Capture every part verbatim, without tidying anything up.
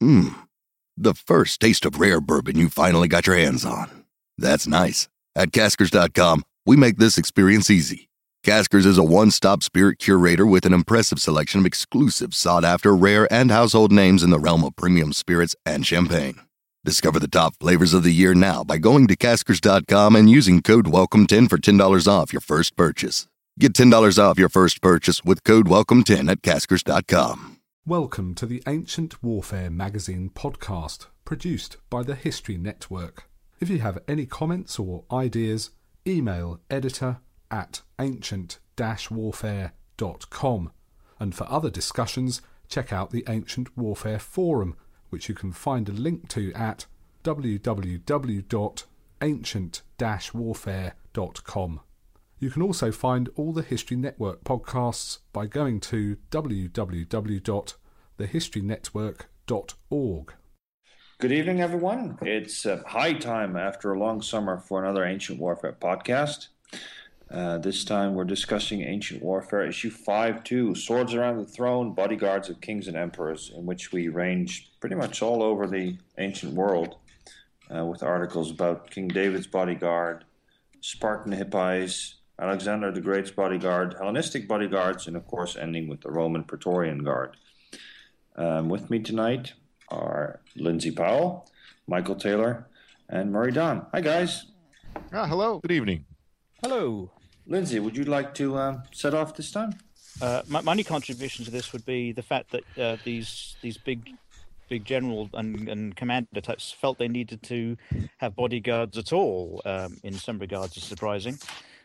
Hmm, the first taste of rare bourbon you finally got your hands on. That's nice. At Caskers dot com, we make this experience easy. Caskers is a one-stop spirit curator with an impressive selection of exclusive, sought-after, rare, and household names in the realm of premium spirits and champagne. Discover the top flavors of the year now by going to Caskers dot com and using code welcome ten for ten dollars off your first purchase. Get ten dollars off your first purchase with code welcome ten at Caskers dot com. Welcome to the Ancient Warfare Magazine podcast, produced by the History Network. If you have any comments or ideas, email editor at ancient dash warfare dot com. And for other discussions, check out the Ancient Warfare Forum, which you can find a link to at w w w dot ancient dash warfare dot com. You can also find all the History Network podcasts by going to w w w dot the history network dot org. Good evening, everyone. It's uh, high time after a long summer for another Ancient Warfare podcast. Uh, this time we're discussing Ancient Warfare issue five two, Swords Around the Throne, Bodyguards of Kings and Emperors, in which we range pretty much all over the ancient world uh, with articles about King David's bodyguard, Spartan Hippies, Alexander the Great's bodyguard, Hellenistic bodyguards, and of course ending with the Roman Praetorian Guard. Um, with me tonight are Lindsay Powell, Michael Taylor, and Murray Don. Hi, guys. Ah, hello. Good evening. Hello. Lindsay, would you like to uh, set off this time? Uh, my, my only contribution to this would be the fact that uh, these these big big general and, and commander types felt they needed to have bodyguards at all. Um, in some regards, is surprising.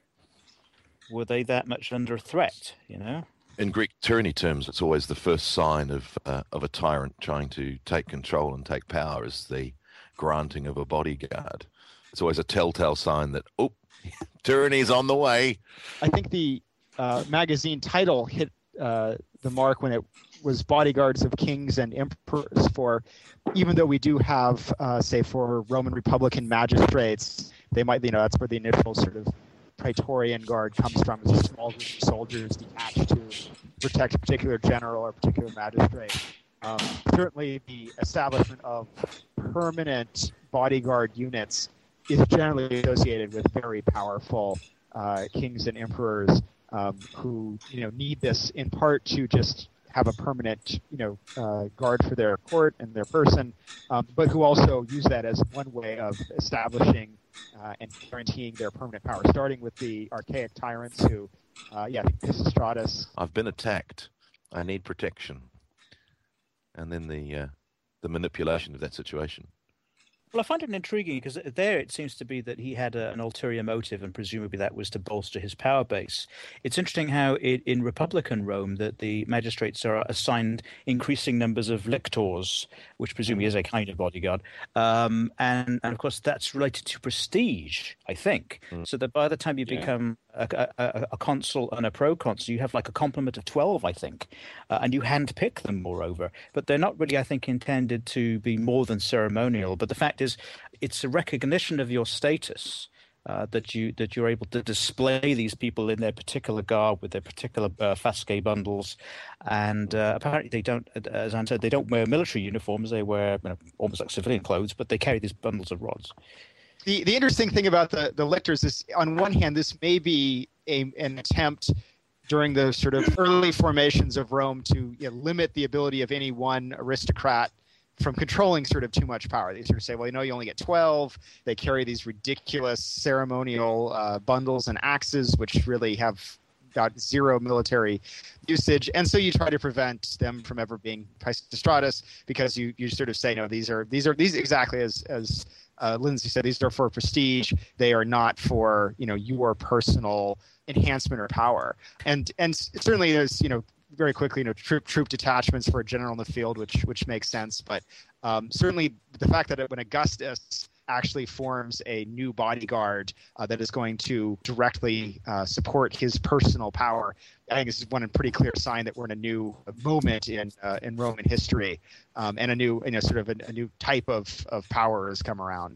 Were they that much under threat? You know. In Greek tyranny terms, it's always the first sign of uh, of a tyrant trying to take control and take power is the granting of a bodyguard. It's always a telltale sign that, oh, tyranny is on the way. I think the uh, magazine title hit uh, the mark when it was Bodyguards of Kings and Emperors. For even though we do have, uh, say, for Roman Republican magistrates, they might, you know, that's where the initial sort of Praetorian Guard comes from, is a small group of soldiers detached to protect a particular general or particular magistrate. Um, certainly, the establishment of permanent bodyguard units is generally associated with very powerful uh, kings and emperors um, who, you know, need this in part to just have a permanent, you know, uh, guard for their court and their person, um, but who also use that as one way of establishing uh, and guaranteeing their permanent power, starting with the archaic tyrants who, uh, yeah, I think Pisistratus. I've been attacked. I need protection. And then the uh, the manipulation of that situation. Well, I find it intriguing because there it seems to be that he had a, an ulterior motive, and presumably that was to bolster his power base. It's interesting how it, in Republican Rome that the magistrates are assigned increasing numbers of lictors, which presumably is a kind of bodyguard, um, and, and of course that's related to prestige, I think. Mm. So that by the time you yeah. become a, a, a consul and a proconsul, you have like a complement of twelve, I think, uh, and you handpick them, moreover. But they're not really, I think, intended to be more than ceremonial. But the fact is, it's a recognition of your status uh, that you that you're able to display these people in their particular garb with their particular uh, fasce bundles, and uh, apparently they don't, as Anne said, they don't wear military uniforms. They wear, you know, almost like civilian clothes, but they carry these bundles of rods. The the interesting thing about the the lictors is, on one hand, this may be a, an attempt during the sort of early formations of Rome to, you know, limit the ability of any one aristocrat from controlling sort of too much power. They sort of say, well, you know, you only get twelve. They carry these ridiculous ceremonial uh, bundles and axes, which really have got zero military usage. And so you try to prevent them from ever being Pisistratus, because you, you sort of say, no, these are these are these exactly as as uh, Lindsay said, these are for prestige. They are not for, you know, your personal enhancement or power. And and certainly there's, you know, very quickly, you know, troop troop detachments for a general in the field, which which makes sense. But um, certainly the fact that it, when Augustus actually forms a new bodyguard uh, that is going to directly uh, support his personal power, I think this is one pretty clear sign that we're in a new moment in uh, in Roman history, um, and a new, you know, sort of a, a new type of, of power has come around.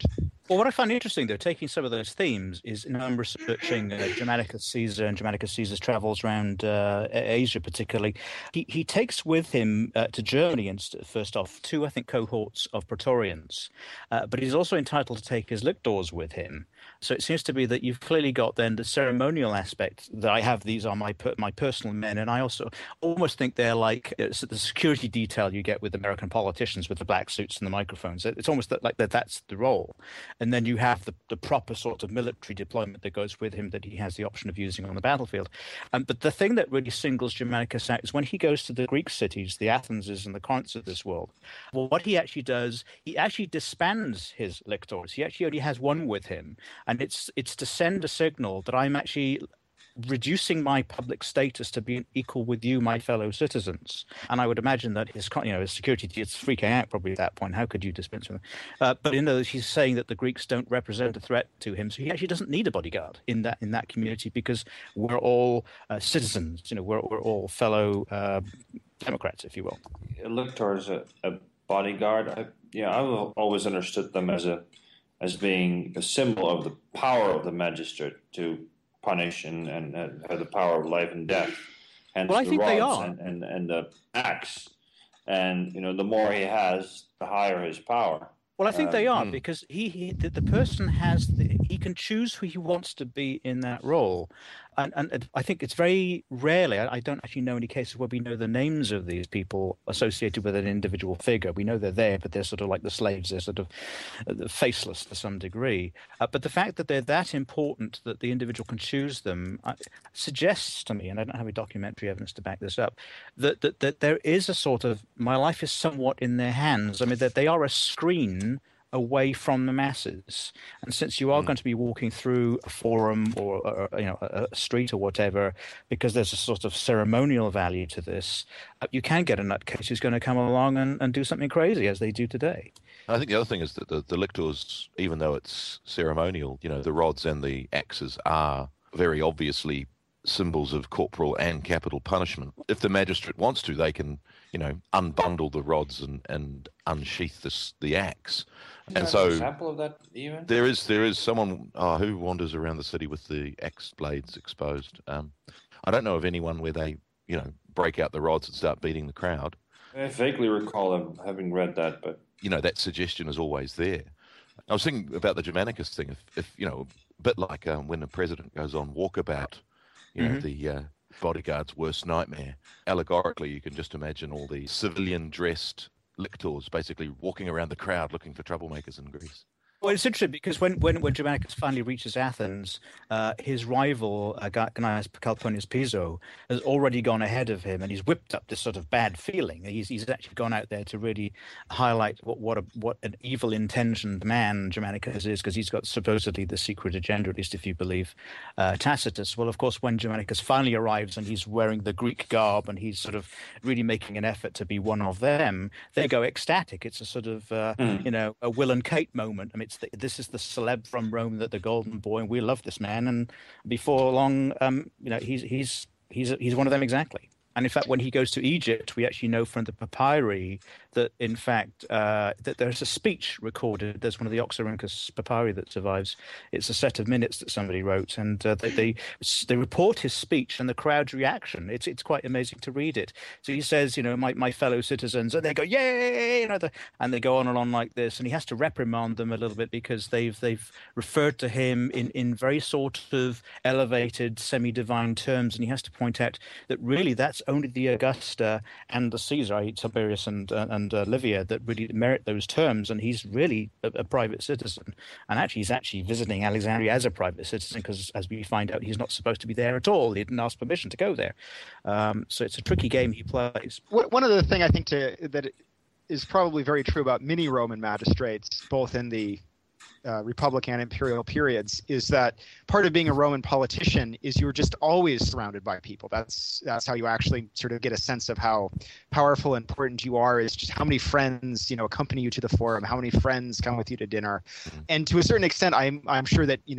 Well, what I find interesting, though, taking some of those themes, is you know, I'm researching uh, Germanicus Caesar and Germanicus Caesar's travels around uh, Asia, particularly. He he takes with him uh, to Germany, and first off, two, I think, cohorts of Praetorians, uh, but he's also entitled to take his lictors with him. So it seems to be that you've clearly got then the ceremonial aspect that I have. These are my per- my personal men, and I also almost think they're like uh, the security detail you get with American politicians with the black suits and the microphones. It's almost that, like that that's the role. And then you have the, the proper sort of military deployment that goes with him that he has the option of using on the battlefield. Um, but the thing that really singles Germanicus out is when he goes to the Greek cities, the Athenses and the Corinths of this world, well, what he actually does, he actually disbands his lictors. He actually only has one with him. And it's it's to send a signal that I'm actually reducing my public status to be equal with you, my fellow citizens. And I would imagine that his, you know, his security is freaking out probably at that point. How could you dispense with them? Uh, but in those, he's saying that the Greeks don't represent a threat to him, so he actually doesn't need a bodyguard in that in that community because we're all uh, citizens. You know, we're we're all fellow uh, Democrats, if you will. Lictor is a, a bodyguard. I, yeah, I've always understood them as a as being a symbol of the power of the magistrate to punish and, and, and have the power of life and death. Hence well, I the think they rods are. And, and, and the axe. And, you know, the more he has, the higher his power. Well, I think Um, they are hmm. because he, he the, the person has the, he can choose who he wants to be in that role, and and I think it's very rarely. I, I don't actually know any cases where we know the names of these people associated with an individual figure. We know they're there, but they're sort of like the slaves. They're sort of uh, faceless to some degree. Uh, but the fact that they're that important that the individual can choose them uh, suggests to me, and I don't have any documentary evidence to back this up, that that that there is a sort of my life is somewhat in their hands. I mean that they are a screen away from the masses, and since you are mm. going to be walking through a forum or, or you know a, a street or whatever, because there's a sort of ceremonial value to this, uh, you can get a nutcase who's going to come along and, and do something crazy as they do today. I think the other thing is that the, the lictors, even though it's ceremonial, you know, the rods and the axes are very obviously symbols of corporal and capital punishment. If the magistrate wants to, they can, you know, unbundle the rods and, and unsheath this, the axe. And so, an example of that even? there is there is someone oh, who wanders around the city with the axe blades exposed. Um, I don't know of anyone where they, you know, break out the rods and start beating the crowd. I vaguely recall them having read that, but you know, that suggestion is always there. I was thinking about the Germanicus thing. If, if you know, a bit like um, when the president goes on walkabout, you know, mm-hmm. the uh, bodyguard's worst nightmare. Allegorically, you can just imagine all the civilian-dressed lictors basically walking around the crowd looking for troublemakers in Greece. Well, it's interesting because when, when, when Germanicus finally reaches Athens, uh, his rival, uh, Gnaeus Calpurnius Piso, has already gone ahead of him, and he's whipped up this sort of bad feeling. He's he's actually gone out there to really highlight what what, a, what an evil-intentioned man Germanicus is, because he's got supposedly the secret agenda, at least if you believe uh, Tacitus. Well, of course, when Germanicus finally arrives and he's wearing the Greek garb and he's sort of really making an effort to be one of them, they go ecstatic. It's a sort of, uh, mm. you know, a Will and Kate moment. I mean, it's the, this is the celeb from Rome, that the golden boy, and we love this man. And before long, um, you know, he's he's he's he's one of them exactly. And in fact, when he goes to Egypt, we actually know from the papyri that, in fact, uh, that there's a speech recorded. There's one of the Oxyrhynchus papyri that survives. It's a set of minutes that somebody wrote, and uh, they, they they report his speech and the crowd's reaction. It's it's quite amazing to read it. So he says, you know, my, my fellow citizens, and they go, yay, you know, the, and they go on and on like this, and he has to reprimand them a little bit because they've they've referred to him in, in very sort of elevated, semi-divine terms, and he has to point out that really that's only the Augusta and the Caesar, that is. Tiberius and uh, and uh, Livia, that really merit those terms, and he's really a, a private citizen. And actually, he's actually visiting Alexandria as a private citizen because, as we find out, he's not supposed to be there at all. He didn't ask permission to go there. Um, so it's a tricky game he plays. One other thing I think to, that is probably very true about many Roman magistrates, both in the Uh, Republican and imperial periods, is that part of being a Roman politician is you're just always surrounded by people. That's that's how you actually sort of get a sense of how powerful and important you are, is just how many friends, you know, accompany you to the forum, how many friends come with you to dinner. And to a certain extent, I'm I'm sure that, you know,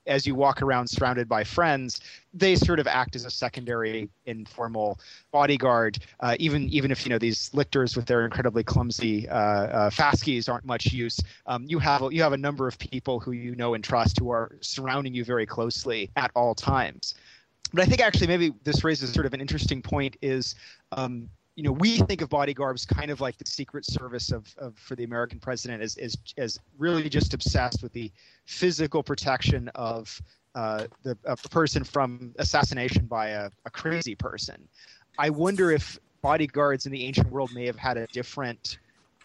as you walk around surrounded by friends, they sort of act as a secondary informal bodyguard. Uh, even even if you know these lictors with their incredibly clumsy uh, uh, fasces aren't much use, um, you have you have a number of people who you know and trust who are surrounding you very closely at all times. But I think actually maybe this raises sort of an interesting point is. Um, You know, we think of bodyguards kind of like the Secret Service of, of for the American president as, as as really just obsessed with the physical protection of uh, the a person from assassination by a, a crazy person. I wonder if bodyguards in the ancient world may have had a different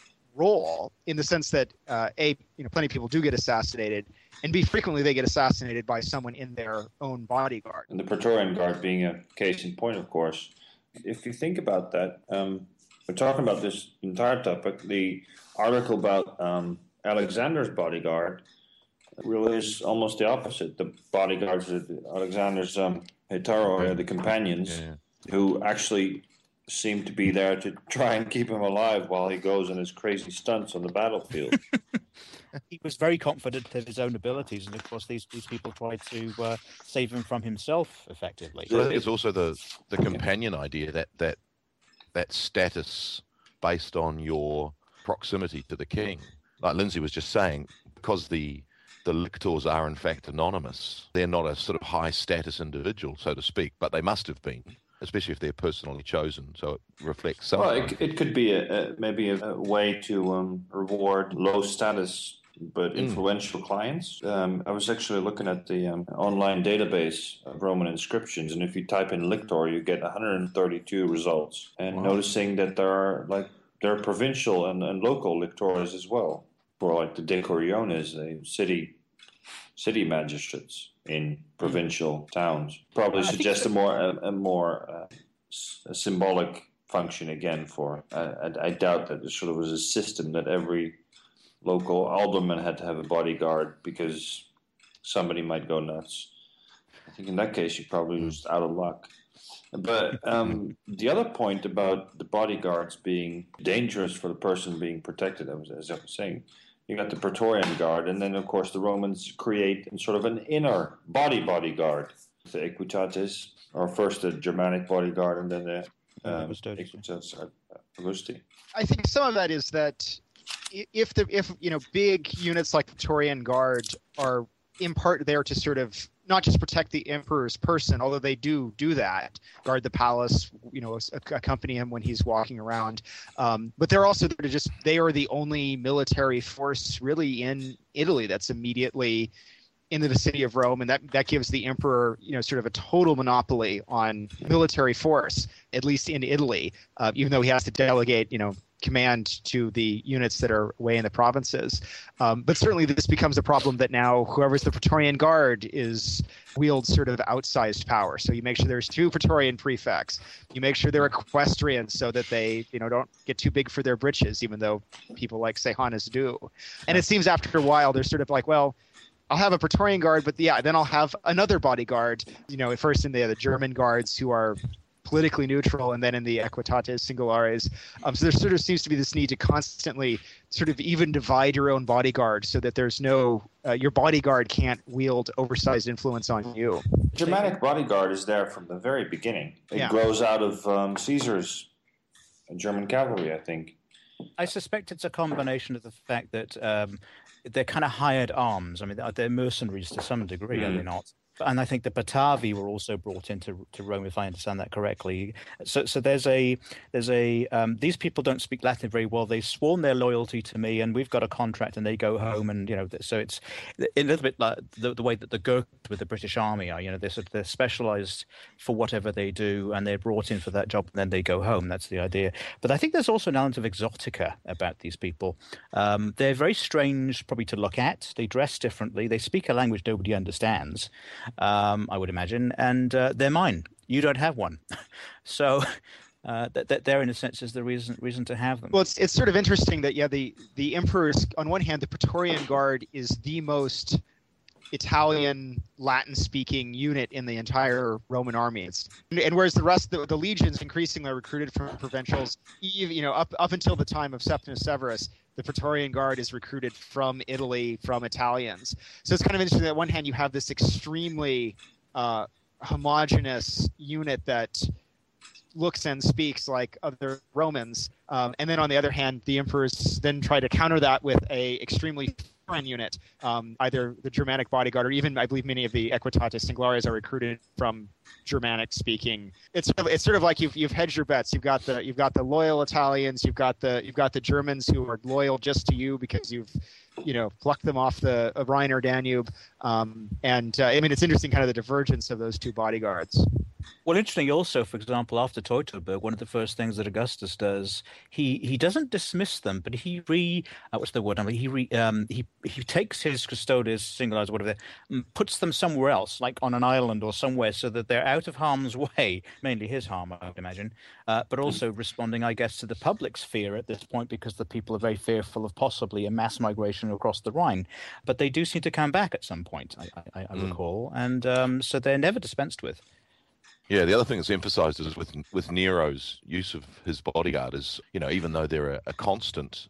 role in the sense that uh, a you know plenty of people do get assassinated, and b frequently they get assassinated by someone in their own bodyguard. And the Praetorian Guard being a case in point, of course. If you think about that, um, we're talking about this entire topic. The article about um, Alexander's bodyguard really is almost the opposite. The bodyguards, Alexander's um, Hetairai, the companions, yeah. who actually seem to be there to try and keep him alive while he goes on his crazy stunts on the battlefield. He was very confident of his own abilities, and of course, these these people tried to uh, save him from himself, effectively. So I think it's also the the companion idea that that that status based on your proximity to the king. Like Lindsay was just saying, because the the lictors are in fact anonymous, they're not a sort of high status individual, so to speak, but they must have been, especially if they're personally chosen. So it reflects something. Well, it, it could be a, a, maybe a, a way to um, reward low status but influential mm. clients. Um, I was actually looking at the um, online database of Roman inscriptions, and if you type in lictor, you get one hundred thirty-two results. And wow. noticing that there are like there are provincial and, and local lictors as well, for like the decuriones, the city city magistrates in provincial mm. towns. Probably I suggests a more a, a more uh, a symbolic function again for. Uh, I, I doubt that there sort of was a system that every local alderman had to have a bodyguard because somebody might go nuts. I think in that case, you probably was out of luck. But um, the other point about the bodyguards being dangerous for the person being protected, as I was saying, you got the Praetorian Guard, and then, of course, the Romans create sort of an inner body bodyguard. The Equitates, or first the Germanic bodyguard, and then the um, Equitates Augusti. I think some of that is that if the if you know big units like the Praetorian Guard are in part there to sort of not just protect the emperor's person, although they do do that, guard the palace, you know, accompany him when he's walking around, um, but they're also there to just they are the only military force really in Italy that's immediately in the vicinity of Rome, and that that gives the emperor, you know, sort of a total monopoly on military force, at least in Italy, uh, even though he has to delegate, you know, command to the units that are away in the provinces. Um, but certainly this becomes a problem that now whoever's the Praetorian Guard is wields sort of outsized power. So you make sure there's two Praetorian prefects. You make sure they're equestrians so that they, you know, don't get too big for their britches, even though people like Sejanus do. And it seems after a while they're sort of like, well, I'll have a Praetorian Guard, but yeah, then I'll have another bodyguard, you know, at first in the, the German guards who are politically neutral, and then in the Equitates Singulares. Um, so there sort of seems to be this need to constantly sort of even divide your own bodyguard so that there's no, uh, your bodyguard can't wield oversized influence on you. Germanic bodyguard is there from the very beginning. It yeah. grows out of um, Caesar's German cavalry, I think. I suspect it's a combination of the fact that um, they're kind of hired arms. I mean, they're mercenaries to some degree, mm. are they not? And I think the Batavi were also brought into to Rome, if I understand that correctly. So, so there's a there's a um, these people don't speak Latin very well. They've sworn their loyalty to me, and we've got a contract, and they go home, and you know, so it's a little bit like the, the way that the Gurkhas with the British Army are. You know, they're sort of, they're specialized for whatever they do, and they're brought in for that job, and then they go home. That's the idea. But I think there's also an element of exotica about these people. Um, they're very strange, probably to look at. They dress differently. They speak a language nobody understands. Um, I would imagine, and uh, they're mine. You don't have one, so uh, that, that there, in a sense, is the reason reason to have them. Well, it's it's sort of interesting that yeah, the the emperor's on one hand, the Praetorian Guard is the most Italian Latin-speaking unit in the entire Roman army. And, and whereas the rest of the, the legions increasingly are recruited from provincials, you know, up up until the time of Septimius Severus, the Praetorian Guard is recruited from Italy, from Italians. So it's kind of interesting that on one hand you have this extremely uh, homogenous unit that looks and speaks like other Romans, um, and then on the other hand, the emperors then try to counter that with a extremely foreign unit, um, either the Germanic bodyguard or even, I believe, many of the Equitatis Singlarias are recruited from Germanic-speaking. It's sort of, it's sort of like you've you've hedged your bets. You've got the you've got the loyal Italians, you've got the you've got the Germans who are loyal just to you because you've you know plucked them off the uh, Rhine or Danube, um, and uh, I mean it's interesting kind of the divergence of those two bodyguards. Well, interesting also, for example, after Teutoburg, one of the first things that Augustus does, he, he doesn't dismiss them, but he re uh, what's the word? I mean, he re, um he he takes his custodes, singulars, whatever, and puts them somewhere else, like on an island or somewhere, so that they're out of harm's way, mainly his harm, I would imagine, uh, but also responding, I guess, to the public's fear at this point, because the people are very fearful of possibly a mass migration across the Rhine. But they do seem to come back at some point, I, I, I mm. recall, and um, so they're never dispensed with. Yeah, the other thing that's emphasized is with with Nero's use of his bodyguard is, you know, even though they're a, a constant,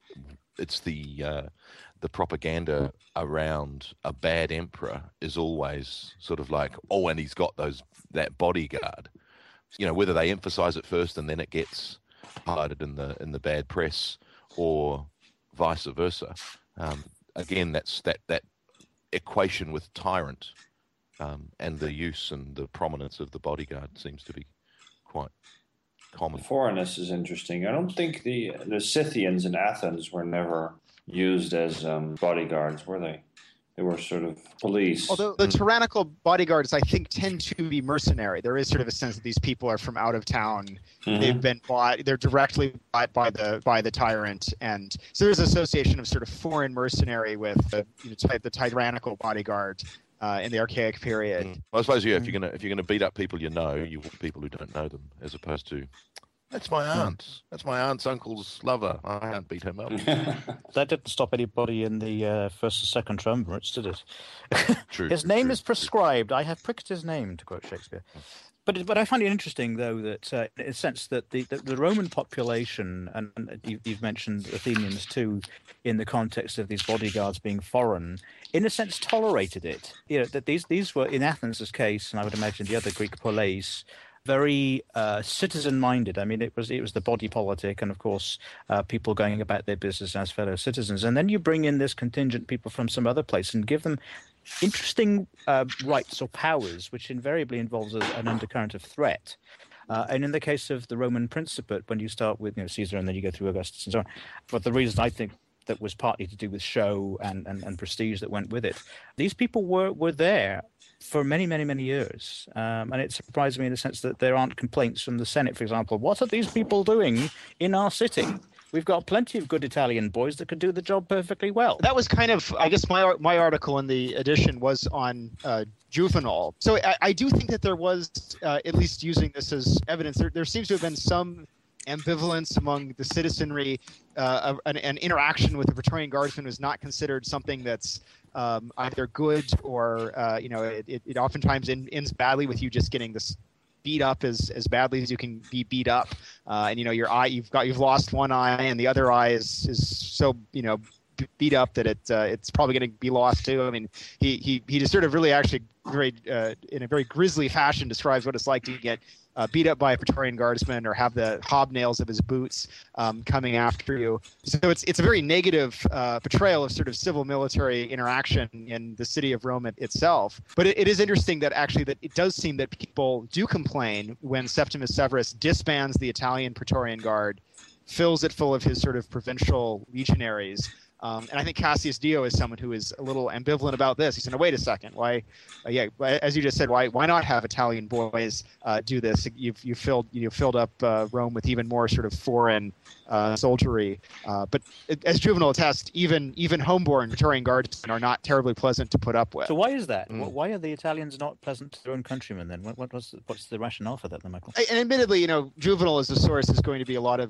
it's the uh, the propaganda around a bad emperor is always sort of like, oh, and he's got those that bodyguard. You know, whether they emphasize it first and then it gets highlighted in the in the bad press, or vice versa. Um, again, that's that that equation with tyrant. Um, and the use and the prominence of the bodyguard seems to be quite common. Foreignness is interesting. I don't think the the Scythians in Athens were never used as um, bodyguards, were they? They were sort of police. Although the tyrannical bodyguards, I think, tend to be mercenary. There is sort of a sense that these people are from out of town. Mm-hmm. They've been bought. They're directly bought by the by the tyrant, and so there's an association of sort of foreign mercenary with the you know, type the tyrannical bodyguard. Uh, in the Archaic period. Mm. Well, I suppose yeah, if you're gonna if you're gonna beat up people you know, you want people who don't know them, as opposed to that's my aunt, mm. that's my aunt's uncle's lover. I can't beat him up. That didn't stop anybody in the uh, first or second triumvirates, did it? True. His name true, is prescribed. True. I have pricked his name, to quote Shakespeare. But but I find it interesting, though, that uh, in a sense that the, the, the Roman population, and, and you, you've mentioned Athenians too, in the context of these bodyguards being foreign, in a sense tolerated it. You know, that these these were, in Athens' case, and I would imagine the other Greek poleis, very uh, citizen-minded. I mean, it was it was the body politic, and of course, uh, people going about their business as fellow citizens. And then you bring in this contingent people from some other place and give them interesting uh, rights or powers, which invariably involves a, an undercurrent of threat. Uh, and in the case of the Roman Principate, when you start with you know, Caesar and then you go through Augustus and so on, for the reason I think that was partly to do with show and, and, and prestige that went with it, these people were, were there for many, many, many years. Um, and it surprised me in the sense that there aren't complaints from the Senate, for example. What are these people doing in our city? We've got plenty of good Italian boys that could do the job perfectly well. That was kind of, I guess, my my article in the edition was on uh, Juvenal. So I, I do think that there was, uh, at least using this as evidence, there, there seems to have been some ambivalence among the citizenry. Uh, an, an interaction with the Praetorian Guardsman was not considered something that's um, either good or, uh, you know, it, it, it oftentimes in, ends badly with you just getting this beat up as as badly as you can be beat up, uh, and you know your eye you've got you've lost one eye and the other eye is is so you know beat up that it uh, it's probably going to be lost too. I mean, he he he just sort of really actually very uh, in a very grisly fashion describes what it's like to get uh, beat up by a Praetorian Guardsman or have the hobnails of his boots um, coming after you. So it's it's a very negative uh, portrayal of sort of civil military interaction in the city of Rome itself. But it, it is interesting that actually that it does seem that people do complain when Septimius Severus disbands the Italian Praetorian Guard, fills it full of his sort of provincial legionaries. Um, and I think Cassius Dio is someone who is a little ambivalent about this. He said, no, wait a second. Why, uh, yeah, as you just said, why why not have Italian boys uh, do this? You've you filled you filled up uh, Rome with even more sort of foreign uh, soldiery. Uh, but as Juvenal attests, even even homeborn Praetorian Guardsmen are not terribly pleasant to put up with. So why is that? Mm. Why are the Italians not pleasant to their own countrymen then? What, what was what's the rationale for that, then, Michael? And admittedly, you know, Juvenal as a source is going to be a lot of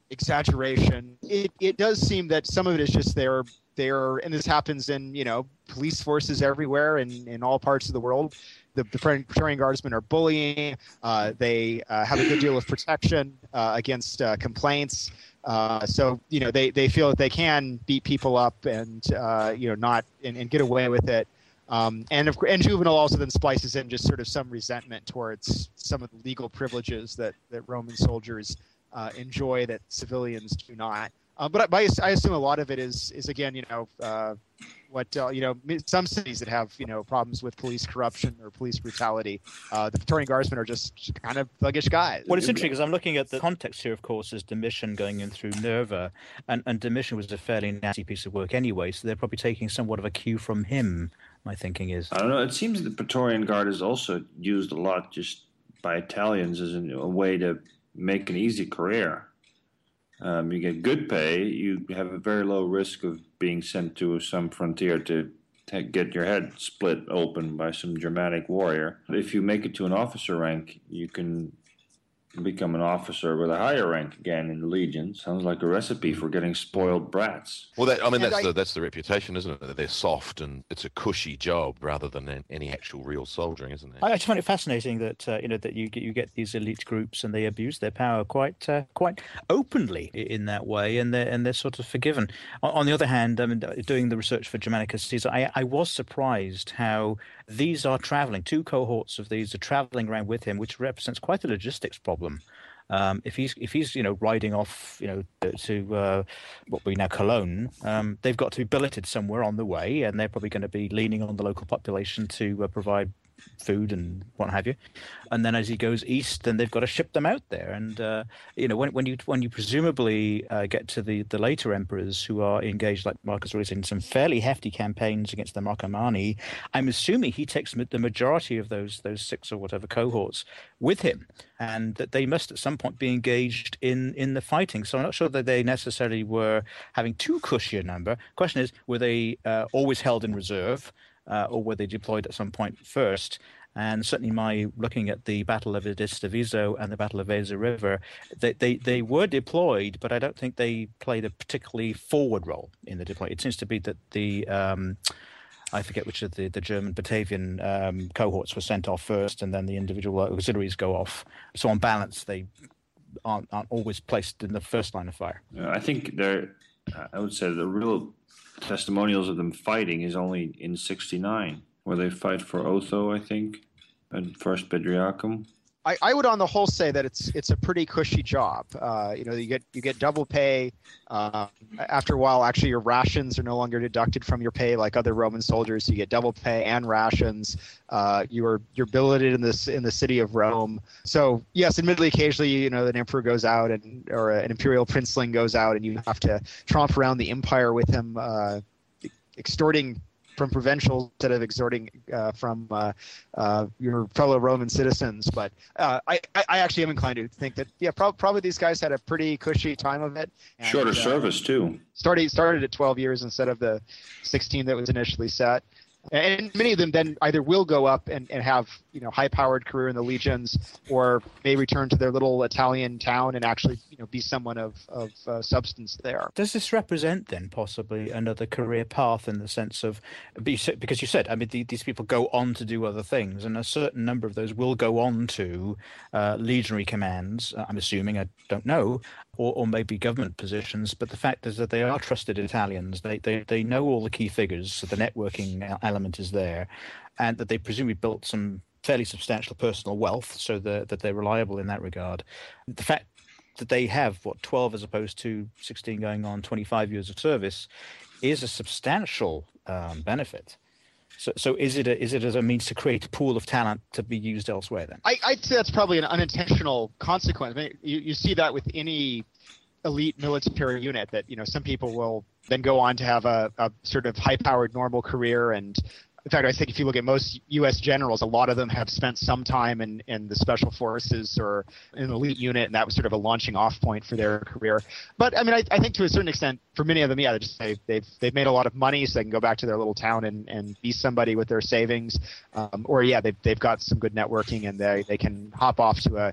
exaggeration. It it does seem that some of it is just their their, and this happens in, you know, police forces everywhere in, in all parts of the world. The, the Praetorian Guardsmen are bullying. Uh, they uh, have a good deal of protection uh, against uh, complaints. Uh, so, you know, they, they feel that they can beat people up and, uh, you know, not and, and get away with it. Um, and, of, and Juvenal also then splices in just sort of some resentment towards some of the legal privileges that, that Roman soldiers uh, enjoy that civilians do not. Uh, but I, I assume a lot of it is, is again, you know, uh, what, uh, you know, some cities that have, you know, problems with police corruption or police brutality. Uh, the Praetorian Guardsmen are just kind of thuggish guys. Well, it's interesting because I'm looking at the context here, of course, is Domitian going in through Nerva. And, and Domitian was a fairly nasty piece of work anyway, so they're probably taking somewhat of a cue from him, my thinking is. I don't know. It seems the Praetorian Guard is also used a lot just by Italians as a way to make an easy career. Um, you get good pay. You have a very low risk of being sent to some frontier to t- get your head split open by some Germanic warrior. If you make it to an officer rank, you can become an officer with a higher rank again in the legion. Sounds like a recipe for getting spoiled brats. Well, that, I mean, And that's I- the that's the reputation, isn't it? That they're soft and it's a cushy job rather than an- any actual real soldiering, isn't it? I just find it fascinating that uh, you know that you get you get these elite groups and they abuse their power quite uh, quite openly in that way, and they're and they're sort of forgiven. On, on the other hand, I mean, doing the research for Germanicus Caesar, I, I was surprised how these are traveling. Two cohorts of these are traveling around with him, which represents quite a logistics problem. Um, if he's if he's you know riding off you know to uh, what we now Cologne, um, they've got to be billeted somewhere on the way, and they're probably going to be leaning on the local population to uh, provide food and what have you. And then as he goes east, then they've got to ship them out there. And uh, you know when when you when you presumably uh, get to the, the later emperors who are engaged, like Marcus Aurelius, in some fairly hefty campaigns against the Marcomanni, I'm assuming he takes the majority of those those six or whatever cohorts with him, and that they must at some point be engaged in in the fighting. So I'm not sure that they necessarily were having too cushy a number. Question is, were they uh, always held in reserve? Uh, or were they deployed at some point first? And certainly my looking at the Battle of Edesta Viso and the Battle of Weser River, they, they, they were deployed, but I don't think they played a particularly forward role in the deployment. It seems to be that the, um, I forget which of the, the German Batavian um, cohorts were sent off first, and then the individual auxiliaries go off. So on balance, they aren't, aren't always placed in the first line of fire. Uh, I think they're, I would say the real testimonials of them fighting is only in sixty-nine, where they fight for Otho, I think, and First Bedriacum. I, I would on the whole say that it's it's a pretty cushy job. Uh, you know, you get you get double pay. Uh, after a while, actually, your rations are no longer deducted from your pay like other Roman soldiers. You get double pay and rations. Uh, you are you're billeted in this in the city of Rome. So yes, admittedly, occasionally, you know, an emperor goes out and or an imperial princeling goes out, and you have to tromp around the empire with him, uh, extorting from provincials instead of extorting uh, from uh, uh, your fellow Roman citizens. But uh, I, I actually am inclined to think that, yeah, pro- probably these guys had a pretty cushy time of it. And, Shorter uh, service, too. Started, started at twelve years instead of the sixteen that was initially set. And many of them then either will go up and, and have, you know, high-powered career in the legions, or may return to their little Italian town and actually, you know, be someone of, of uh, substance there. Does this represent then possibly another career path in the sense of, because you said, I mean, the, these people go on to do other things, and a certain number of those will go on to uh, legionary commands, I'm assuming, I don't know, or, or maybe government positions, but the fact is that they are trusted Italians. They, they, they know all the key figures, so the networking element is there, and that they presumably built some fairly substantial personal wealth, so the, that they're reliable in that regard. The fact that they have, what, twelve as opposed to sixteen going on twenty-five years of service is a substantial um, benefit. So, so is it a, is it as a means to create a pool of talent to be used elsewhere then? I, I'd say that's probably an unintentional consequence. I mean, you, you see that with any elite military unit, that, you know, some people will then go on to have a, a sort of high-powered normal career. And in fact, I think if you look at most U S generals, a lot of them have spent some time in, in the special forces or in an elite unit, and that was sort of a launching off point for their career. But I mean, I, I think to a certain extent, for many of them, yeah, they just they, they've they've made a lot of money, so they can go back to their little town and, and be somebody with their savings, um, or yeah, they've they've got some good networking, and they they can hop off to a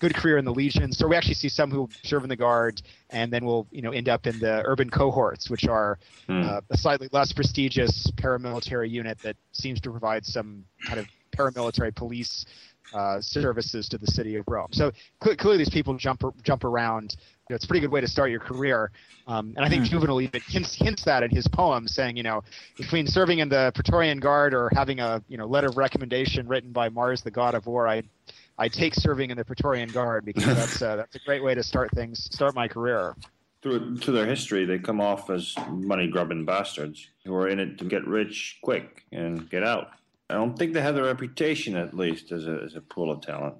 good career in the legions. So we actually see some who serve in the guard and then will, you know, end up in the urban cohorts, which are mm. uh, a slightly less prestigious paramilitary unit that seems to provide some kind of paramilitary police uh, services to the city of Rome. So cl- clearly these people jump jump around. You know, it's a pretty good way to start your career. Um, and I think mm. Juvenal even hints, hints that in his poem, saying, you know, between serving in the Praetorian Guard or having a, you know, letter of recommendation written by Mars, the god of war, I I take serving in the Praetorian Guard because that's uh, that's a great way to start things, start my career. Through to their history, they come off as money-grubbing bastards who are in it to get rich quick and get out. I don't think they have the reputation, at least, as a as a pool of talent,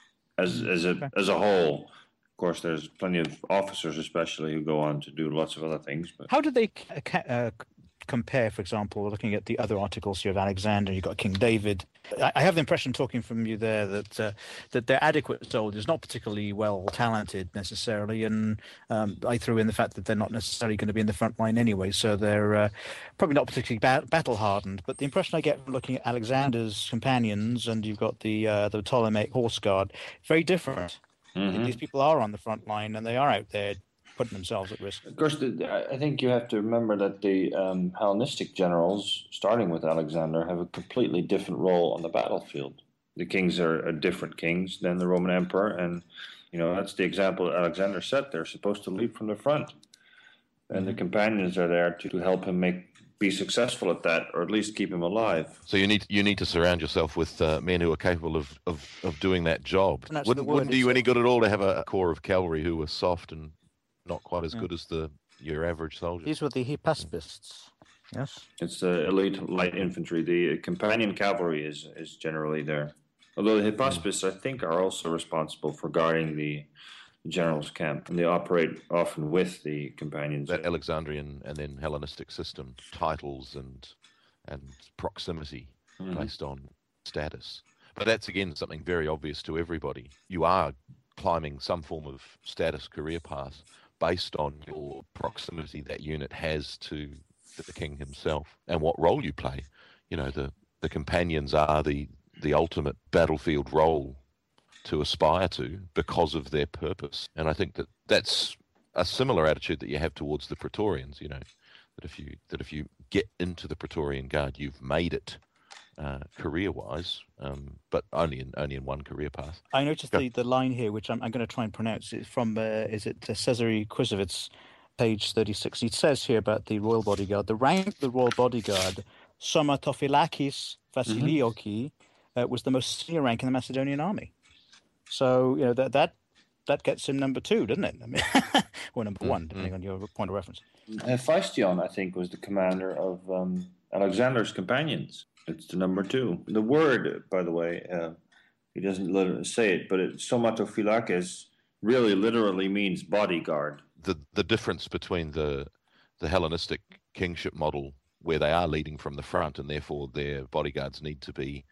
as as a as a whole. Of course, there's plenty of officers, especially, who go on to do lots of other things. But how do they uh, compare, for example, looking at the other articles here of Alexander? You've got King David. I, I have the impression, talking from you there, that uh, that they're adequate soldiers, not particularly well talented necessarily, and um, I threw in the fact that they're not necessarily going to be in the front line anyway, so they're uh, probably not particularly ba- battle hardened. But the impression I get from looking at Alexander's companions, and you've got the uh, the Ptolemaic horse guard, very different. Mm-hmm. These people are on the front line and they are out there putting themselves at risk. Of course, the, I think you have to remember that the um, Hellenistic generals, starting with Alexander, have a completely different role on the battlefield. The kings are, are different kings than the Roman emperor, and you know that's the example that Alexander set. They're supposed to lead from the front, and the companions are there to, to help him make be successful at that, or at least keep him alive. So you need you need to surround yourself with uh, men who are capable of, of, of doing that job. Wouldn't, wouldn't do you any good at all to have a corps of cavalry who were soft and not quite as yeah. good as the your average soldier? These were the Hypaspists. Yes, it's the elite light infantry. The companion cavalry is is generally there. Although the Hypaspists, mm. I think, are also responsible for guarding the general's camp, and they operate often with the companions. That Alexandrian and then Hellenistic system, titles and and proximity mm-hmm. based on status. But that's again something very obvious to everybody. You are climbing some form of status career path based on your proximity that unit has to, to the king himself and what role you play. You know, the, the companions are the, the ultimate battlefield role to aspire to because of their purpose. And I think that that's a similar attitude that you have towards the Praetorians, you know, that if you that if you get into the Praetorian Guard, you've made it uh, career-wise, um, but only in only in one career path. I noticed the, the line here, which I'm, I'm going to try and pronounce. It's from, uh, is it uh, Cesare Kwisovitz, page thirty-six. It says here about the Royal Bodyguard, the rank of the Royal Bodyguard, Somatofilakis Vasilioki, mm-hmm. uh, was the most senior rank in the Macedonian army. So, you know, that that that gets him number two, doesn't it? I mean, or number one, depending mm-hmm. on your point of reference. Hephaestion, I think, was the commander of um, Alexander's companions. It's the number two. The word, by the way, uh, he doesn't literally say it, but it, somatophylax really literally means bodyguard. The the difference between the the Hellenistic kingship model, where they are leading from the front, and therefore their bodyguards need to be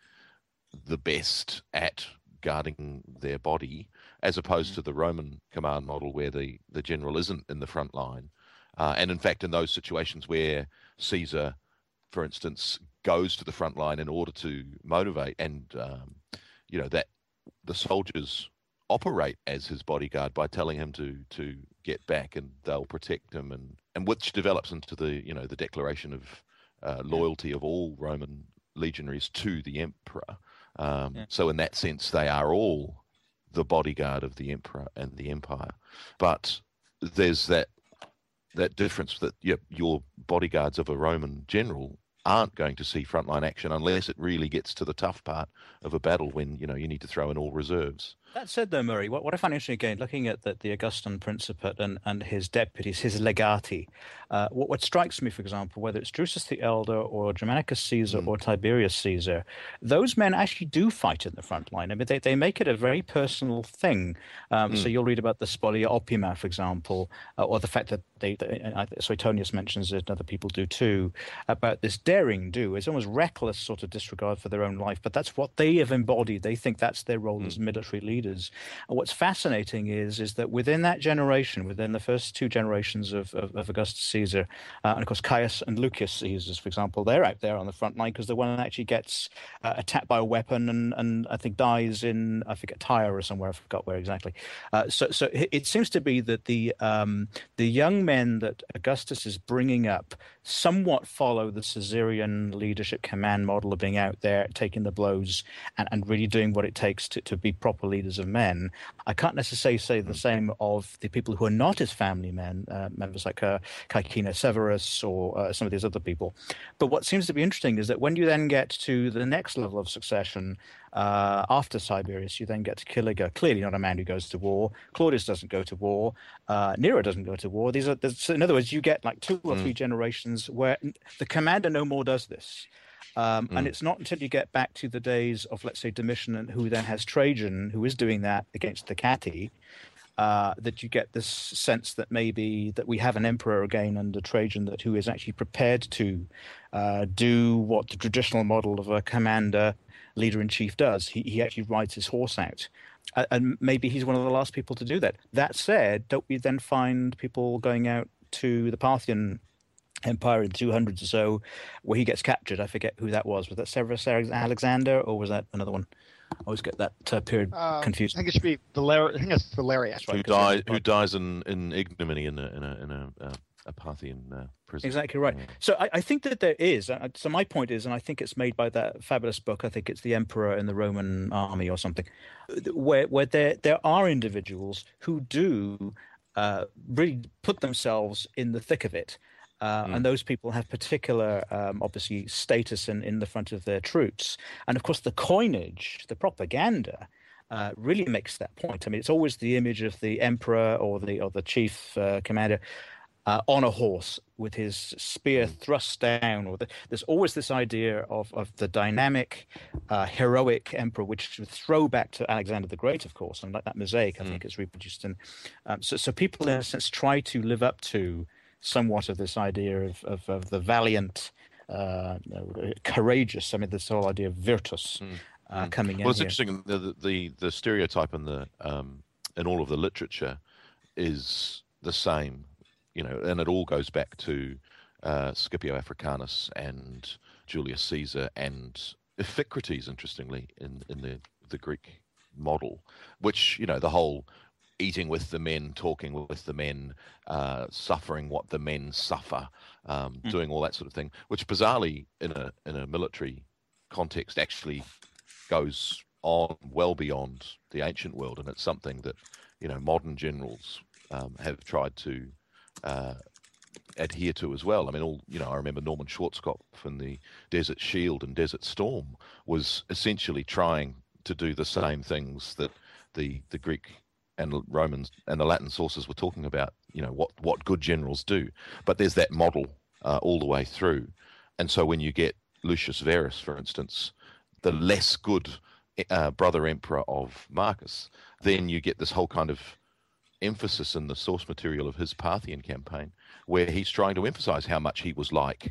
the best at guarding their body, as opposed to the Roman command model where the, the general isn't in the front line. Uh, and in fact, in those situations where Caesar, for instance, goes to the front line in order to motivate and, um, you know, that the soldiers operate as his bodyguard by telling him to, to get back and they'll protect him, and, and which develops into the, you know, the declaration of uh, loyalty of all Roman legionaries to the emperor. Um, yeah. So in that sense, they are all the bodyguard of the emperor and the empire. But there's that that difference that yep, your bodyguards of a Roman general aren't going to see frontline action unless it really gets to the tough part of a battle when, you know, you need to throw in all reserves. That said, though, Murray, what, what I find interesting, again, looking at the, the Augustan Principate and, and his deputies, his legati, uh, what, what strikes me, for example, whether it's Drusus the Elder or Germanicus Caesar mm. or Tiberius Caesar, those men actually do fight in the front line. I mean, they, they make it a very personal thing. Um, mm. So you'll read about the Spolia Opima, for example, uh, or the fact that they, they uh, Suetonius mentions it, and other people do too, about this daring do. It's almost reckless sort of disregard for their own life, but that's what they have embodied. They think that's their role mm. as military leaders. leaders. And what's fascinating is is that within that generation, within the first two generations of, of, of Augustus Caesar, uh, and of course Caius and Lucius Caesars, for example, they're out there on the front line because the one that actually gets uh, attacked by a weapon and, and I think dies in, I forget, Tyre or somewhere, I forgot where exactly. Uh, so so it, it seems to be that the um, the young men that Augustus is bringing up somewhat follow the Caesarian leadership command model of being out there, taking the blows, and, and really doing what it takes to, to be proper leaders of men. I can't necessarily say the same of the people who are not his family men, uh, members like uh, Caecinus Severus or uh, some of these other people. But what seems to be interesting is that when you then get to the next level of succession, uh, after Tiberius, you then get to Ciliga, clearly not a man who goes to war. Claudius doesn't go to war. Uh, Nero doesn't go to war. These are, so in other words, you get like two or three mm. generations where the commander no more does this. Um, mm. And it's not until you get back to the days of, let's say, Domitian, who then has Trajan, who is doing that against the Catti, uh, that you get this sense that maybe that we have an emperor again under Trajan that who is actually prepared to uh, do what the traditional model of a commander leader-in-chief does. He, he actually rides his horse out. Uh, and maybe he's one of the last people to do that. That said, don't we then find people going out to the Parthian Empire in two hundreds or so, where he gets captured? I forget who that was. Was that Severus Alexander, or was that another one? I always get that uh, period uh, confused. I think it should be Valerius. I think it's Valerius. Who, Right, die, who dies in, in ignominy in a in a, in a, uh, a Parthian uh, prison. Exactly right. Yeah. So I, I think that there is. Uh, so my point is, and I think it's made by that fabulous book. I think it's The Emperor in the Roman Army or something, where where there there are individuals who do uh, really put themselves in the thick of it. Uh, mm. And those people have particular, um, obviously, status in, in the front of their troops. And, of course, the coinage, the propaganda, uh, really makes that point. I mean, it's always the image of the emperor or the or the chief uh, commander uh, on a horse with his spear mm. thrust down. Or the, there's always this idea of, of the dynamic, uh, heroic emperor, which would throw back to Alexander the Great, of course. And like that mosaic, I mm. think, is reproduced. In, um, so, so people, in a sense, try to live up to somewhat of this idea of, of, of the valiant, uh, courageous. I mean, this whole idea of virtus mm. uh, mm. coming in. Well, it's here. interesting. The, the the stereotype in the um, in all of the literature is the same, you know, and it all goes back to uh, Scipio Africanus and Julius Caesar and Iphicrates. Interestingly, in in the the Greek model, which, you know, the whole eating with the men, talking with the men, uh, suffering what the men suffer, um, mm. doing all that sort of thing, which bizarrely in a in a military context actually goes on well beyond the ancient world, and it's something that, you know, modern generals um, have tried to uh, adhere to as well. I mean, all you know, I remember Norman Schwarzkopf in the Desert Shield and Desert Storm was essentially trying to do the same things that the the Greek and Romans and the Latin sources were talking about, you know, what, what good generals do. But there's that model uh, all the way through. And so when you get Lucius Verus, for instance, the less good uh, brother emperor of Marcus, then you get this whole kind of emphasis in the source material of his Parthian campaign, where he's trying to emphasize how much he was like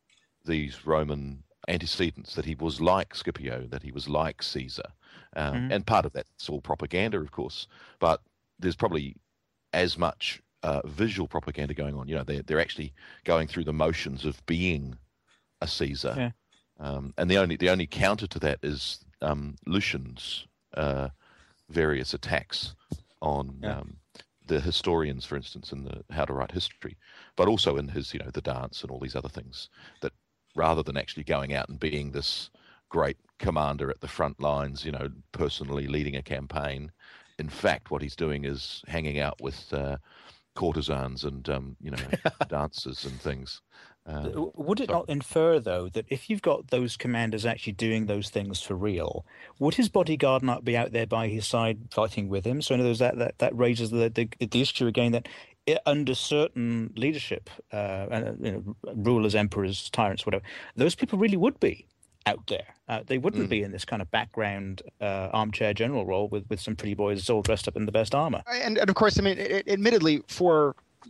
these Roman antecedents, that he was like Scipio, that he was like Caesar. Um, mm-hmm. And part of that's all propaganda, of course, but there's probably as much uh, visual propaganda going on. You know, they're, they're actually going through the motions of being a Caesar. Yeah. Um, and the only the only counter to that is um, Lucian's uh, various attacks on yeah. um, the historians, for instance, in the How to Write History, but also in his, you know, the dance and all these other things, that rather than actually going out and being this great commander at the front lines, you know, personally leading a campaign, in fact, what he's doing is hanging out with uh, courtesans and, um, you know, dancers and things. Um, would it so, not infer, though, that if you've got those commanders actually doing those things for real, would his bodyguard not be out there by his side fighting with him? So in other words, that, that, that raises the, the, the issue again that it, under certain leadership, uh, and, you know, rulers, emperors, tyrants, whatever, those people really would be out there. Uh, they wouldn't mm. be in this kind of background uh, armchair general role with, with some pretty boys all dressed up in the best armor. And, and of course, I mean, it, admittedly, for, you know,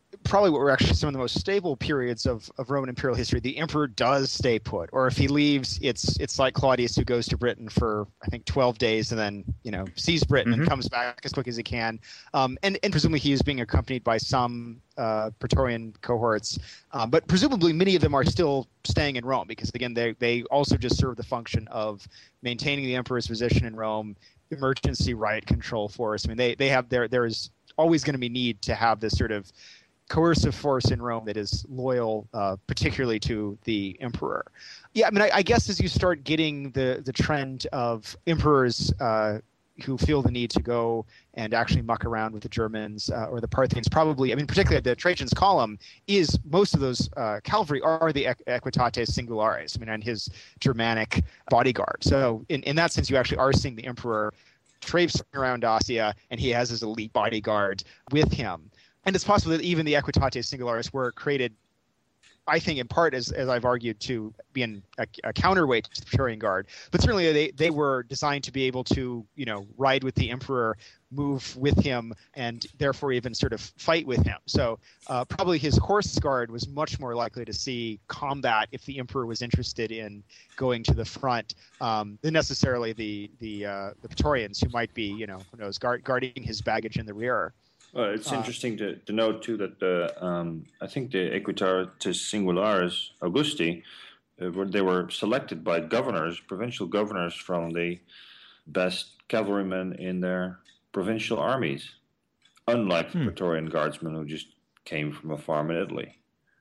probably what were actually some of the most stable periods of, of Roman imperial history, the emperor does stay put. Or if he leaves, it's it's like Claudius, who goes to Britain for, I think, twelve days and then, you know, sees Britain mm-hmm. and comes back as quick as he can. Um, and, and presumably he is being accompanied by some uh, Praetorian cohorts. Um, but presumably many of them are still staying in Rome because, again, they, they also just serve the function of maintaining the emperor's position in Rome, emergency riot control force. I mean, they, they have there there is always going to be need to have this sort of coercive force in Rome that is loyal, uh, particularly to the emperor. Yeah, I mean, I, I guess as you start getting the the trend of emperors uh, who feel the need to go and actually muck around with the Germans uh, or the Parthians, probably, I mean, particularly the Trajan's column, is most of those uh, cavalry are the Equitates Singulares, I mean, and his Germanic bodyguard. So in, in that sense, you actually are seeing the emperor traipsing around Dacia, and he has his elite bodyguard with him. And it's possible that even the Equitates Singulares were created, I think, in part, as as I've argued, to be an, a, a counterweight to the Praetorian Guard. But certainly they, they were designed to be able to, you know, ride with the emperor, move with him, and therefore even sort of fight with him. So uh, probably his horse guard was much more likely to see combat if the emperor was interested in going to the front um, than necessarily the the, uh, the Praetorians, who might be, you know, who knows, guard, guarding his baggage in the rear. Well, it's interesting to, to note, too, that the um, I think the Equitates Singulares Augusti, uh, were, they were selected by governors, provincial governors, from the best cavalrymen in their provincial armies, unlike hmm. Praetorian guardsmen who just came from a farm in Italy,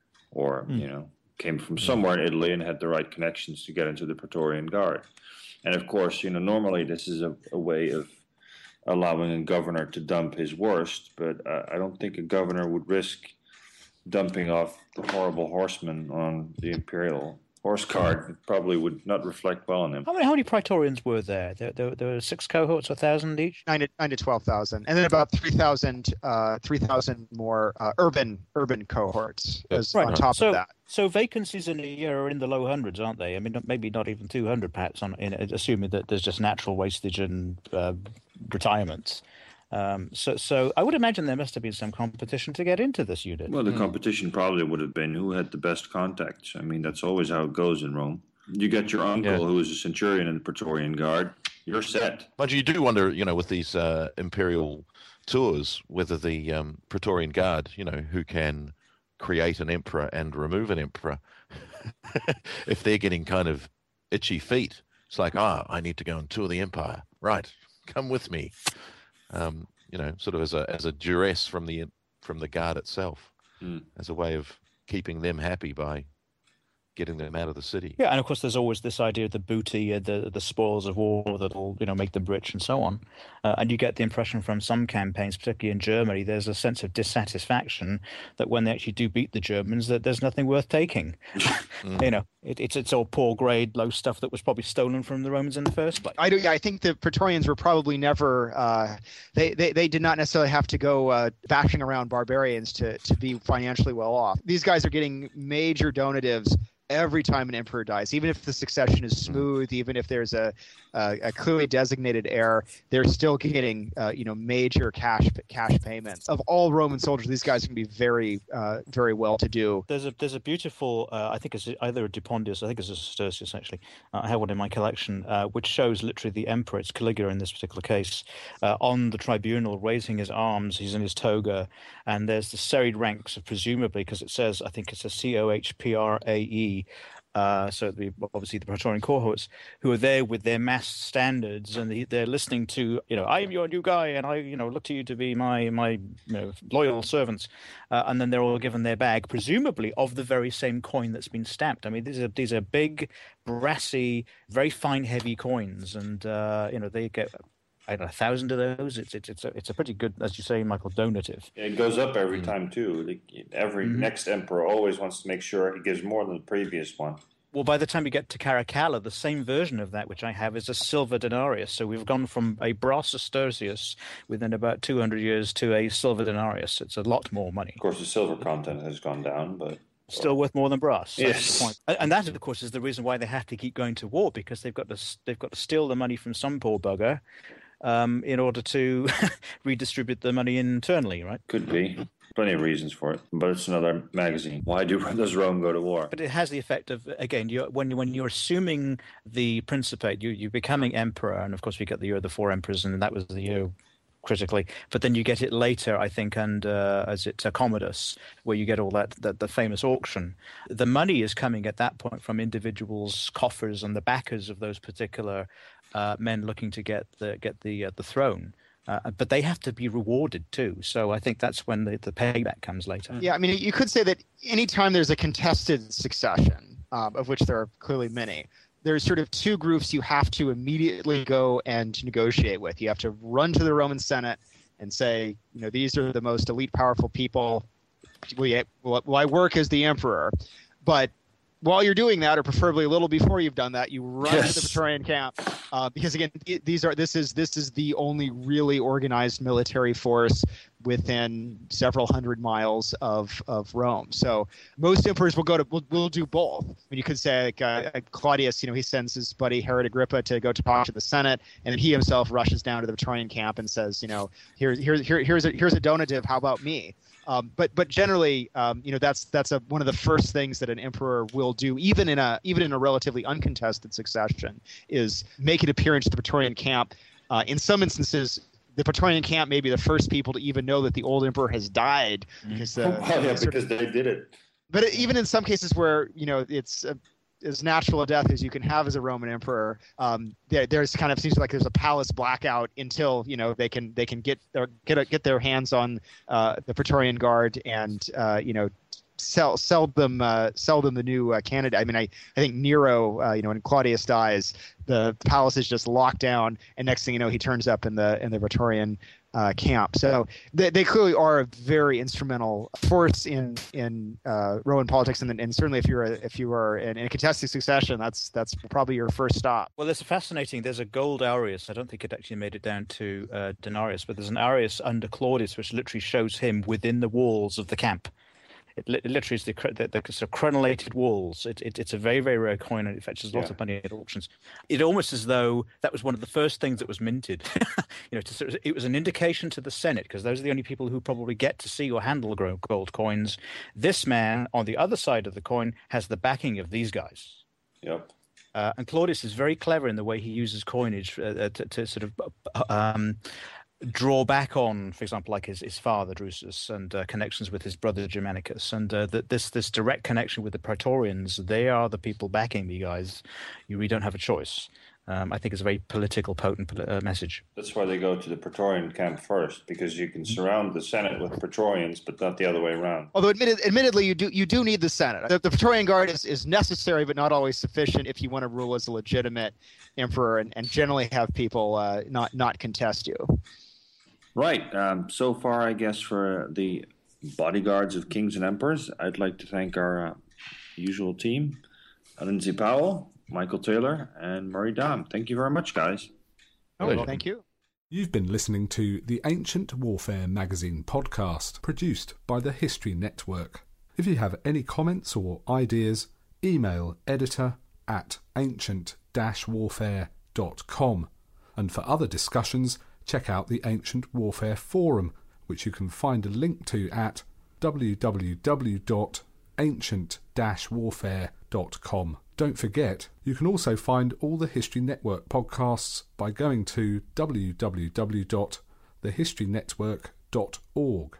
or, hmm. you know, came from somewhere in Italy and had the right connections to get into the Praetorian Guard. And, of course, you know, normally this is a, a way of allowing a governor to dump his worst, but uh, I don't think a governor would risk dumping off the horrible horsemen on the imperial horse guard. It probably would not reflect well on him. How many, how many Praetorians were there? There, there, there were six cohorts, a thousand each? Nine to, nine to twelve thousand. And then about three thousand uh, three thousand more uh, urban urban cohorts as, right. on top so, of that. So vacancies in a year are in the low hundreds, aren't they? I mean, maybe not even two hundred, perhaps, on, in, assuming that there's just natural wastage and uh, retirements. Um, so, so I would imagine there must have been some competition to get into this unit. Well, the mm. competition probably would have been who had the best contacts. I mean, that's always how it goes in Rome. You get your uncle, yeah. who is a centurion in the Praetorian Guard, you're set. But you do wonder, you know, with these uh, imperial tours, whether the um, Praetorian Guard, you know, who can create an emperor and remove an emperor, if they're getting kind of itchy feet, it's like, ah, oh, I need to go and tour the empire. Right, come with me. Um, you know, sort of as a as a duress from the from the guard itself, mm. as a way of keeping them happy by getting them out of the city. Yeah, and of course, there's always this idea of the booty, uh, the the spoils of war that'll, you know, make them rich and so on. Uh, and you get the impression from some campaigns, particularly in Germany, there's a sense of dissatisfaction that when they actually do beat the Germans, that there's nothing worth taking. mm. You know, it, it's it's all poor grade, low stuff that was probably stolen from the Romans in the first place. I do. Yeah, I think the Praetorians were probably never. Uh, they, they they did not necessarily have to go uh, bashing around barbarians to to be financially well off. These guys are getting major donatives every time an emperor dies, even if the succession is smooth, even if there's a a, a clearly designated heir, they're still getting uh, you know major cash cash payments. Of all Roman soldiers, these guys can be very uh, very well to do. There's a there's a beautiful uh, I think it's either a Dupondius, I think it's a Sestercius actually. Uh, I have one in my collection, uh, which shows literally the emperor. It's Caligula in this particular case, uh, on the tribunal raising his arms. He's in his toga, and there's the serried ranks of, presumably, because it says, I think it's a C O H P R A E. Uh, so the, obviously the Praetorian cohorts, who are there with their massed standards, and the, they're listening to, you know, I am your new guy, and I, you know, look to you to be my my you know, loyal servants. Uh, and then they're all given their bag, presumably of the very same coin that's been stamped. I mean, these are these are big, brassy, very fine, heavy coins, and uh, you know they get, I don't know, a thousand of those. It's it's it's a, it's a pretty good, as you say, Michael, donative. It goes up every mm. time too. Every mm-hmm. next emperor always wants to make sure he gives more than the previous one. Well, by the time we get to Caracalla, the same version of that, which I have, is a silver denarius. So we've gone from a brass sestertius within about two hundred years to a silver denarius. It's a lot more money. Of course, the silver content has gone down, but still worth more than brass. Yes. That's the point. And that, of course, is the reason why they have to keep going to war, because they've got to they've got to steal the money from some poor bugger, um, in order to redistribute the money internally, right? Could be. Plenty of reasons for it, but it's another magazine. Why do does Rome go to war? But it has the effect of, again, you're, when, when you're assuming the Principate, you, you're becoming emperor, and of course we get the year of the four emperors, and that was the year critically, but then you get it later, I think, and uh, as it's uh, Commodus, where you get all that, that the famous auction. The money is coming at that point from individuals' coffers and the backers of those particular uh, men looking to get the get the uh, the throne. Uh, but they have to be rewarded too. So I think that's when the, the payback comes later. Yeah, I mean, you could say that anytime there's a contested succession, um, of which there are clearly many, there's sort of two groups you have to immediately go and negotiate with. You have to run to the Roman Senate and say, you know, these are the most elite, powerful people. Will, will I work as the emperor? But while you're doing that, or preferably a little before you've done that, you run yes. to the Praetorian camp uh, because again, these are this is this is the only really organized military force within several hundred miles of, of Rome. So most emperors will go to will, will do both. I mean, you could say like uh, Claudius, you know, he sends his buddy Herod Agrippa to go talk to the Senate, and then he himself rushes down to the Praetorian camp and says, you know, here's here's here, here's a here's a donative. How about me? Um, but but generally, um, you know, that's that's a, one of the first things that an emperor will do, even in a even in a relatively uncontested succession, is make an appearance at the Praetorian camp. Uh, in some instances, the Praetorian camp may be the first people to even know that the old emperor has died, because uh, oh, yeah, because of, they did it. But even in some cases where, you know, it's uh, as natural a death as you can have as a Roman emperor, um, there, there's kind of seems like there's a palace blackout until, you know, they can they can get their get a, get their hands on uh, the Praetorian Guard and uh, you know, sell sell them uh, sell them the new uh, candidate. I mean, I I think Nero, uh, you know, when Claudius dies, the palace is just locked down, and next thing you know, he turns up in the in the Praetorian Uh, camp. So they, they clearly are a very instrumental force in in uh, Roman politics, and, and certainly if you're a, if you are in, in a contested succession, that's that's probably your first stop. Well, there's a fascinating. There's a gold aureus. I don't think it actually made it down to uh, denarius, but there's an aureus under Claudius, which literally shows him within the walls of the camp. It, li- it literally is the, the, the sort of crenellated walls. It, it, it's a very, very rare coin, and it fetches lots yeah. of money at auctions. It almost as though that was one of the first things that was minted. you know, to sort of, it was an indication to the Senate, because those are the only people who probably get to see or handle gold coins. This man on the other side of the coin has the backing of these guys. Yep. Uh, and Claudius is very clever in the way he uses coinage uh, to, to sort of um, draw back on, for example, like his, his father Drusus, and uh, connections with his brother Germanicus, and uh, that this this direct connection with the Praetorians. They are the people backing me, guys. You really don't have a choice. Um, I think it's a very political, potent uh, message. That's why they go to the Praetorian camp first, because you can surround the Senate with Praetorians, but not the other way around. Although, admitted, admittedly, you do you do need the Senate. The, the Praetorian Guard is, is necessary, but not always sufficient if you want to rule as a legitimate emperor, and, and generally have people uh, not not contest you. Right. Um, so far, I guess, for the bodyguards of kings and emperors, I'd like to thank our uh, usual team, Lindsay Powell, Michael Taylor, and Murray Dahm. Thank you very much, guys. Oh, well, thank you. You've been listening to the Ancient Warfare Magazine podcast, produced by the History Network. If you have any comments or ideas, email editor at ancient dash warfare dot com. And for other discussions, check out the Ancient Warfare Forum, which you can find a link to at w w w dot ancient dash warfare dot com. Don't forget, you can also find all the History Network podcasts by going to w w w dot the history network dot org.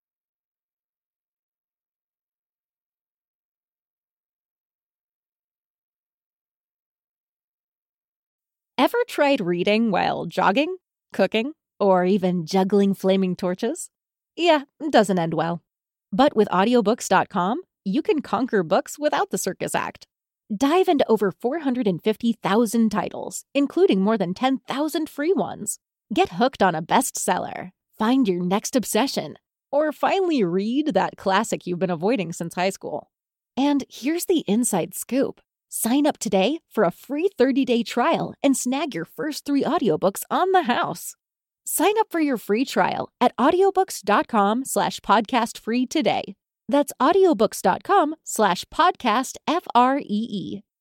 Ever tried reading while jogging, cooking, or even juggling flaming torches? Yeah, it doesn't end well. But with audiobooks dot com, you can conquer books without the circus act. Dive into over four hundred fifty thousand titles, including more than ten thousand free ones. Get hooked on a bestseller, find your next obsession, or finally read that classic you've been avoiding since high school. And here's the inside scoop. Sign up today for a free thirty-day trial and snag your first three audiobooks on the house. Sign up for your free trial at audiobooks dot com slash podcast free today. That's audiobooks dot com slash podcast F R E E.